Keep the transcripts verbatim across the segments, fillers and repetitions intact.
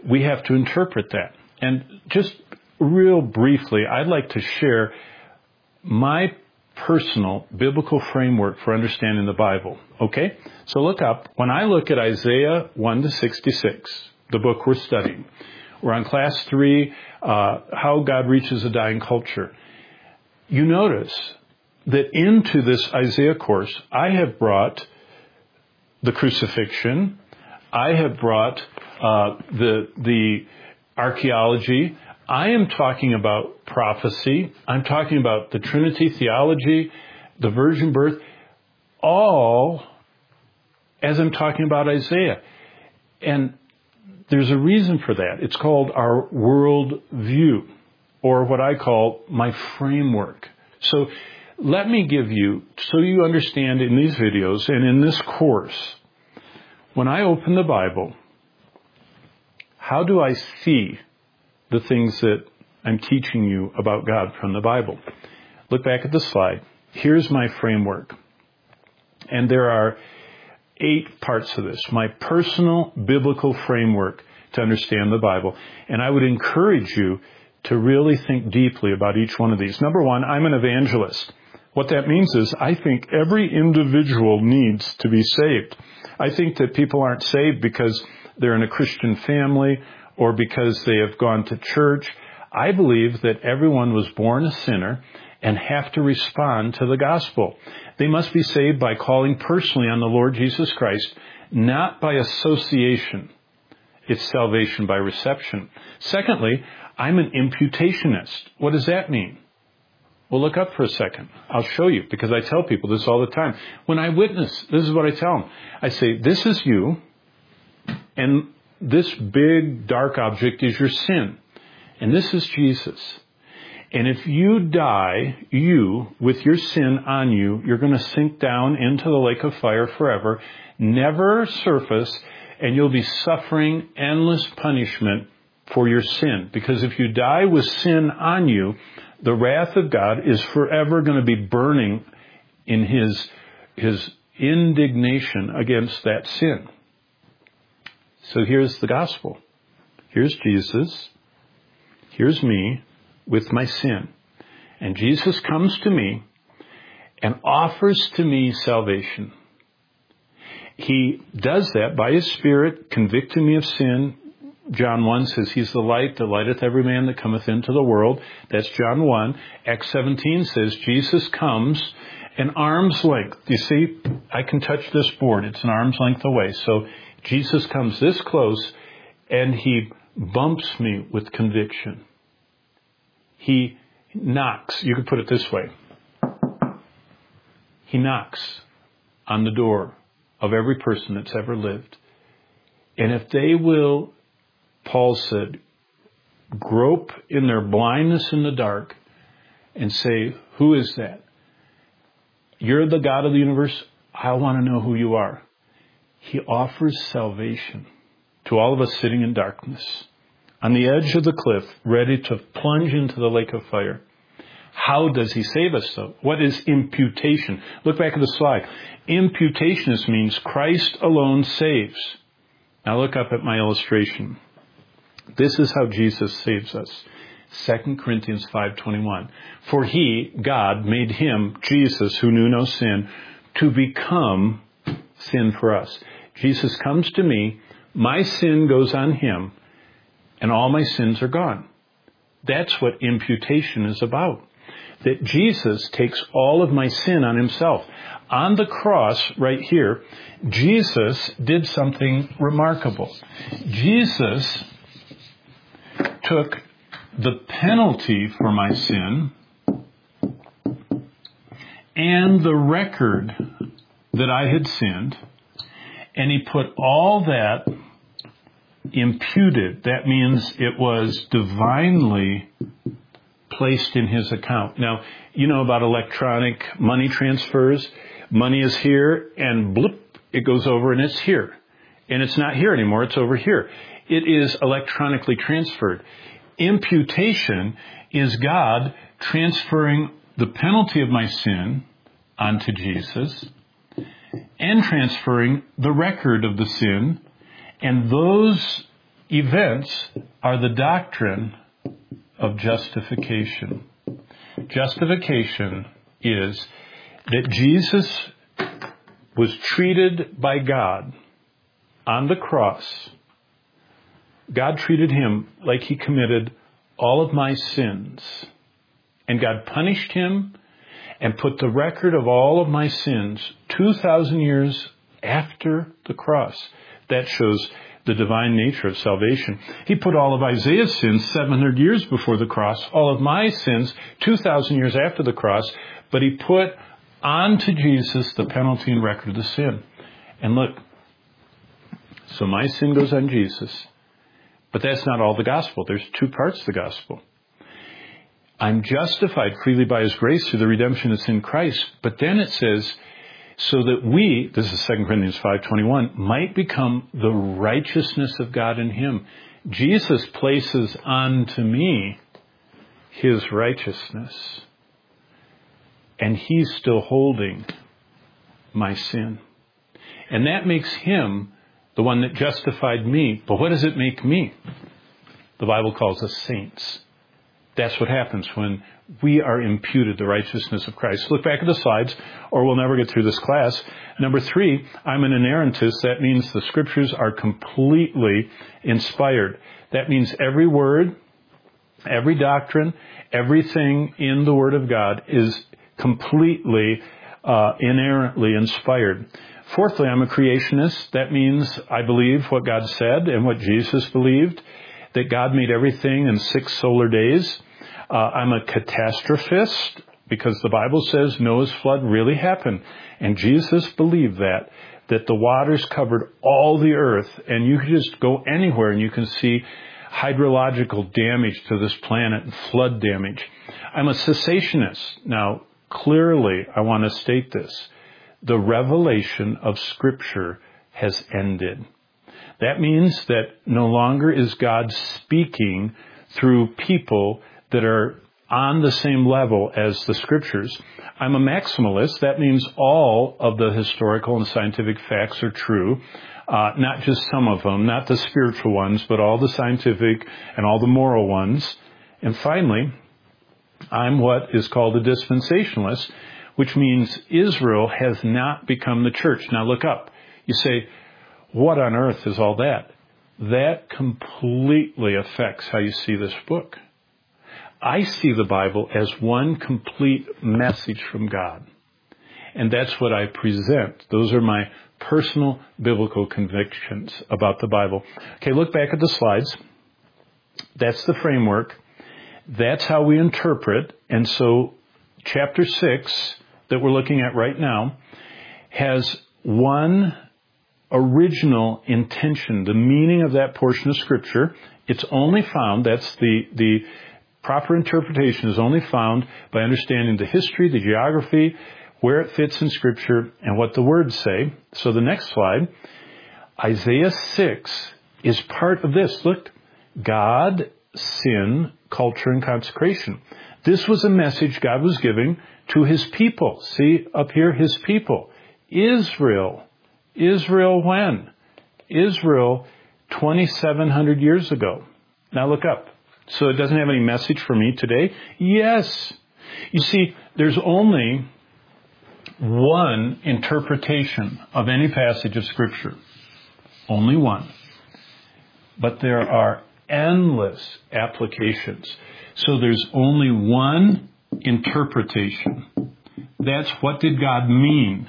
we have to interpret that. And just real briefly, I'd like to share my personal biblical framework for understanding the Bible. Okay? So look up. When I look at Isaiah one to sixty-six, the book we're studying, we're on class three, uh, How God Reaches a Dying Culture. You notice that into this Isaiah course, I have brought the crucifixion. I have brought uh, the the archaeology. I am talking about prophecy. I'm talking about the Trinity theology, the virgin birth, all as I'm talking about Isaiah. And there's a reason for that. It's called our world view, or what I call my framework. So let me give you, so you understand in these videos and in this course, when I open the Bible, how do I see the things that I'm teaching you about God from the Bible? Look back at the slide. Here's my framework. And there are eight parts of this. My personal biblical framework to understand the Bible. And I would encourage you to really think deeply about each one of these. Number one, I'm an evangelist. What that means is I think every individual needs to be saved. I think that people aren't saved because they're in a Christian family or because they have gone to church. I believe that everyone was born a sinner and have to respond to the gospel. They must be saved by calling personally on the Lord Jesus Christ, not by association. It's salvation by reception. Secondly, I'm an imputationist. What does that mean? Well, look up for a second. I'll show you, because I tell people this all the time. When I witness, this is what I tell them. I say, this is you, and this big dark object is your sin. And this is Jesus. And if you die, you, with your sin on you, you're going to sink down into the lake of fire forever, never surface, and you'll be suffering endless punishment for your sin. Because if you die with sin on you, the wrath of God is forever going to be burning in his, his indignation against that sin. So here's the gospel. Here's Jesus. Here's me with my sin. And Jesus comes to me and offers to me salvation. He does that by his Spirit, convicting me of sin. John one says he's the light that lighteth every man that cometh into the world. That's John one. Acts seventeen says Jesus comes an arm's length. You see, I can touch this board. It's an arm's length away. So Jesus comes this close and he bumps me with conviction. He knocks. You could put it this way. He knocks on the door of every person that's ever lived. And if they will, Paul said, grope in their blindness in the dark and say, who is that? You're the God of the universe. I want to know who you are. He offers salvation to all of us sitting in darkness, on the edge of the cliff, ready to plunge into the lake of fire. How does he save us, though? What is imputation? Look back at the slide. Imputationist means Christ alone saves. Now look up at my illustration. This is how Jesus saves us. Second Corinthians five twenty-one. For he, God, made him, Jesus, who knew no sin, to become sin for us. Jesus comes to me, my sin goes on him, and all my sins are gone. That's what imputation is about. That Jesus takes all of my sin on himself. On the cross, right here, Jesus did something remarkable. Jesus took the penalty for my sin and the record that I had sinned, and he put all that imputed. That means it was divinely placed in his account. Now, you know about electronic money transfers. Money is here, and bloop, it goes over and it's here. And it's not here anymore, it's over here. It is electronically transferred. Imputation is God transferring the penalty of my sin onto Jesus and transferring the record of the sin. And those events are the doctrine of justification. Justification is that Jesus was treated by God on the cross. God treated him like he committed all of my sins. And God punished him and put the record of all of my sins two thousand years after the cross. That shows the divine nature of salvation. He put all of Isaiah's sins seven hundred years before the cross, all of my sins two thousand years after the cross, but he put onto Jesus the penalty and record of the sin. And look, so my sin goes on Jesus, but that's not all the gospel. There's two parts to the gospel. I'm justified freely by his grace through the redemption that's in Christ, but then it says, so that we, this is Second Corinthians five twenty-one, might become the righteousness of God in him. Jesus places onto me his righteousness. And he's still holding my sin. And that makes him the one that justified me. But what does it make me? The Bible calls us saints. That's what happens when we are imputed the righteousness of Christ. Look back at the slides, or we'll never get through this class. Number three, I'm an inerrantist. That means the scriptures are completely inspired. That means every word, every doctrine, everything in the Word of God is completely, uh, inerrantly inspired. Fourthly, I'm a creationist. That means I believe what God said and what Jesus believed, that God made everything in six solar days. Uh, I'm a catastrophist because the Bible says Noah's flood really happened. And Jesus believed that, that the waters covered all the earth. And you can just go anywhere and you can see hydrological damage to this planet and flood damage. I'm a cessationist. Now, clearly, I want to state this. The revelation of Scripture has ended. That means that no longer is God speaking through people that are on the same level as the Scriptures. I'm a maximalist. That means all of the historical and scientific facts are true. Uh, not just some of them, not the spiritual ones, but all the scientific and all the moral ones. And finally, I'm what is called a dispensationalist, which means Israel has not become the church. Now look up. You say, what on earth is all that? That completely affects how you see this book. I see the Bible as one complete message from God. And that's what I present. Those are my personal biblical convictions about the Bible. Okay, look back at the slides. That's the framework. That's how we interpret. And so chapter six that we're looking at right now has one original intention, the meaning of that portion of Scripture. It's only found, that's the, the proper interpretation is only found by understanding the history, the geography, where it fits in Scripture, and what the words say. So the next slide, Isaiah six is part of this. Look, God, sin, culture, and consecration. This was a message God was giving to his people. See up here, his people. Israel. Israel when? Israel twenty-seven hundred years ago. Now look up. So it doesn't have any message for me today? Yes. You see, there's only one interpretation of any passage of Scripture. Only one. But there are endless applications. So there's only one interpretation. That's what did God mean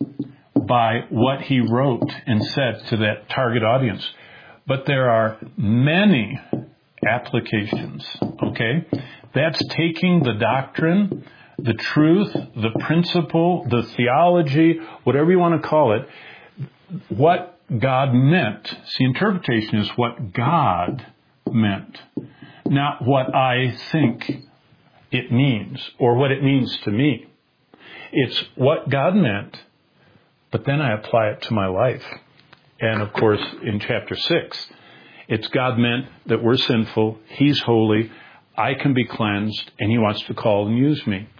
by what he wrote and said to that target audience. But there are many applications, okay? That's taking the doctrine, the truth, the principle, the theology, whatever you want to call it, what God meant. See, interpretation is what God meant, not what I think it means or what it means to me. It's what God meant, but then I apply it to my life. And of course, in chapter six, it's God meant that we're sinful, he's holy, I can be cleansed, and he wants to call and use me.